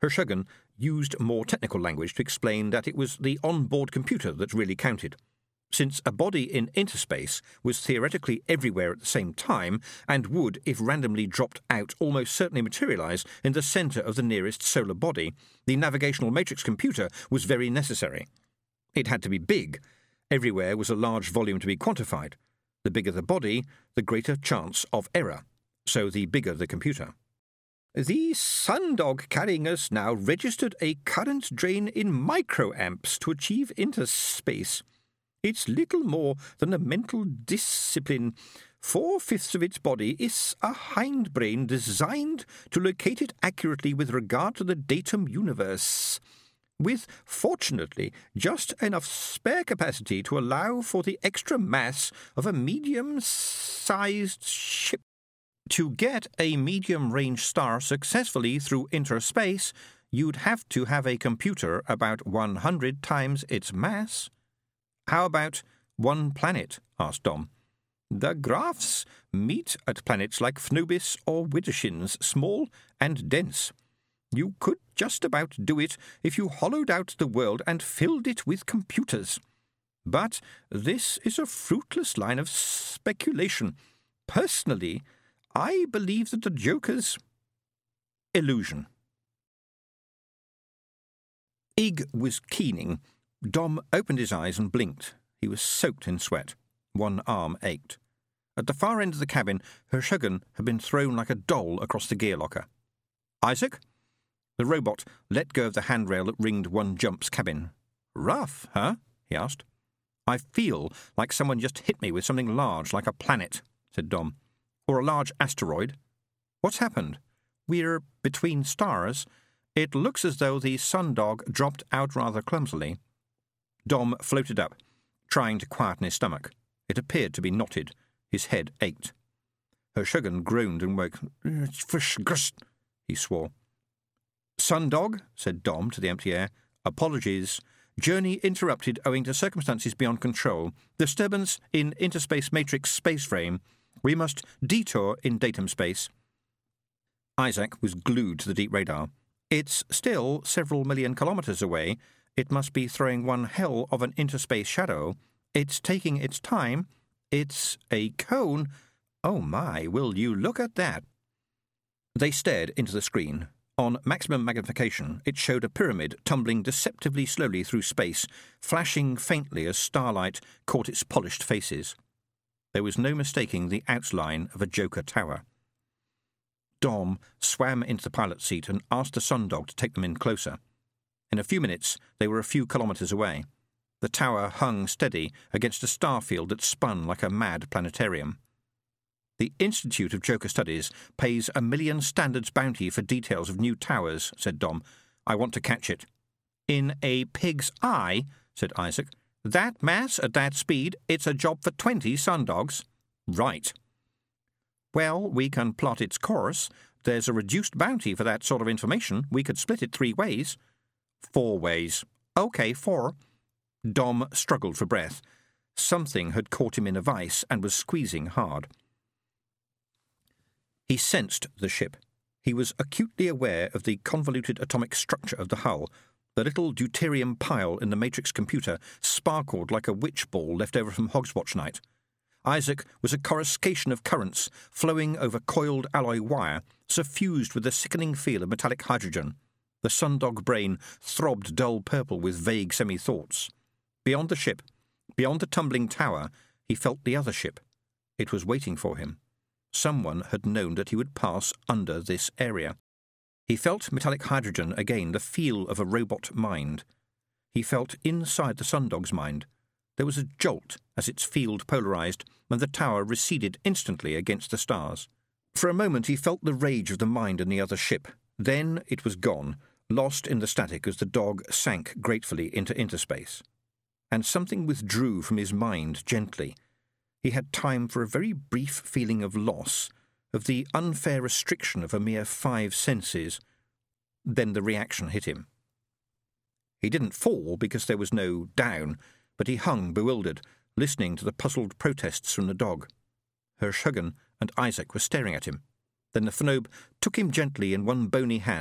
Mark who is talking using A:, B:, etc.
A: Hershögen used more technical language to explain that it was the on-board computer that really counted. Since a body in interspace was theoretically everywhere at the same time and would, if randomly dropped out, almost certainly materialize in the center of the nearest solar body, the navigational matrix computer was very necessary. It had to be big. Everywhere was a large volume to be quantified. The bigger the body, the greater chance of error. So the bigger the computer. The Sundog carrying us now registered a current drain in microamps to achieve interspace. It's little more than a mental discipline. 4/5 of its body is a hindbrain designed to locate it accurately with regard to the datum universe, with, fortunately, just enough spare capacity to allow for the extra mass of a medium-sized ship. To get a medium-range star successfully through interspace, you'd have to have a computer about 100 times its mass. How about one planet? Asked Dom. The graphs meet at planets like Phnobis or Widdershins, small and dense. You could just about do it if you hollowed out the world and filled it with computers. But this is a fruitless line of speculation. Personally, I believe that the Joker's illusion. Ig was keening. Dom opened his eyes and blinked. He was soaked in sweat. One arm ached. At the far end of the cabin, Hershögen had been thrown like a doll across the gear locker. Isaac? The robot let go of the handrail that ringed One Jump's cabin. Rough, huh? He asked. I feel like someone just hit me with something large, like a planet, said Dom. Or a large asteroid. What's happened? We're between stars. It looks as though the Sundog dropped out rather clumsily. Dom floated up, trying to quieten his stomach. It appeared to be knotted. His head ached. Hershögen groaned and woke. He swore. Sundog, said Dom to the empty air. Apologies. Journey interrupted owing to circumstances beyond control. Disturbance in interspace matrix space frame. We must detour in datum space. Isaac was glued to the deep radar. It's still several million kilometers away. It must be throwing one hell of an interspace shadow. It's taking its time. It's a cone. Oh my, will you look at that? They stared into the screen. On maximum magnification, it showed a pyramid tumbling deceptively slowly through space, flashing faintly as starlight caught its polished faces. There was no mistaking the outline of a Joker tower. Dom swam into the pilot's seat and asked the Sundog to take them in closer. In a few minutes, they were a few kilometres away. The tower hung steady against a star field that spun like a mad planetarium. The Institute of Joker Studies pays $1 million standards bounty for details of new towers, said Dom. I want to catch it. In a pig's eye, said Isaac. That mass at that speed, it's a job for 20 Sundogs. Right. Well, we can plot its course. There's a reduced bounty for that sort of information. We could split it 3 ways. 4 ways. OK, 4. Dom struggled for breath. Something had caught him in a vice and was squeezing hard. He sensed the ship. He was acutely aware of the convoluted atomic structure of the hull. The little deuterium pile in the matrix computer sparkled like a witch ball left over from Hogswatch night. Isaac was a coruscation of currents flowing over coiled alloy wire, suffused with the sickening feel of metallic hydrogen. The Sundog brain throbbed dull purple with vague semi-thoughts. Beyond the ship, beyond the tumbling tower, he felt the other ship. It was waiting for him. Someone had known that he would pass under this area. He felt metallic hydrogen again, the feel of a robot mind. He felt inside the Sundog's mind. There was a jolt as its field polarized, and the tower receded instantly against the stars. For a moment he felt the rage of the mind in the other ship. Then it was gone, lost in the static as the dog sank gratefully into interspace. And something withdrew from his mind gently. He had time for a very brief feeling of loss, of the unfair restriction of a mere 5 senses. Then the reaction hit him. He didn't fall because there was no down, but he hung bewildered, listening to the puzzled protests from the dog. Hershögen and Isaac were staring at him. Then the Phnobe took him gently in one bony hand